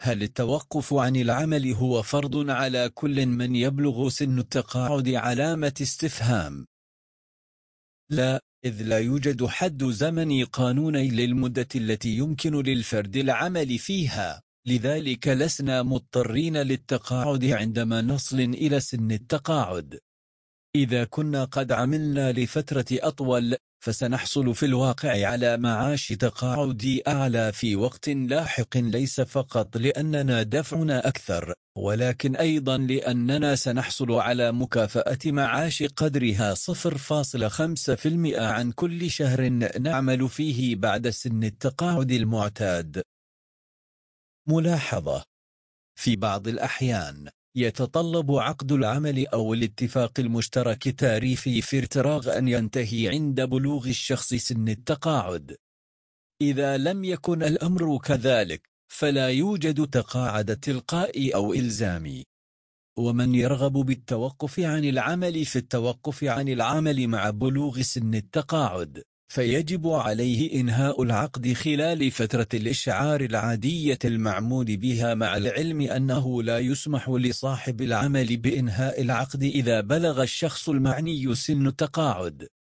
هل التوقف عن العمل هو فرض على كل من يبلغ سن التقاعد؟ علامة استفهام. لا، إذ لا يوجد حد زمني قانوني للمدة التي يمكن للفرد العمل فيها، لذلك لسنا مضطرين للتقاعد عندما نصل إلى سن التقاعد. إذا كنا قد عملنا لفترة أطول، فسنحصل في الواقع على معاش تقاعدي أعلى في وقت لاحق، ليس فقط لأننا دفعنا أكثر، ولكن أيضا لأننا سنحصل على مكافأة معاش قدرها 0.5% عن كل شهر نعمل فيه بعد سن التقاعد المعتاد. ملاحظة: في بعض الأحيان يتطلب عقد العمل أو الاتفاق المشترك تعريفي في الفراغ أن ينتهي عند بلوغ الشخص سن التقاعد. إذا لم يكن الأمر كذلك، فلا يوجد تقاعد تلقائي أو إلزامي. ومن يرغب بالتوقف عن العمل في التوقف عن العمل مع بلوغ سن التقاعد، فيجب عليه إنهاء العقد خلال فترة الإشعار العادية المعمول بها، مع العلم أنه لا يسمح لصاحب العمل بإنهاء العقد إذا بلغ الشخص المعني سن التقاعد.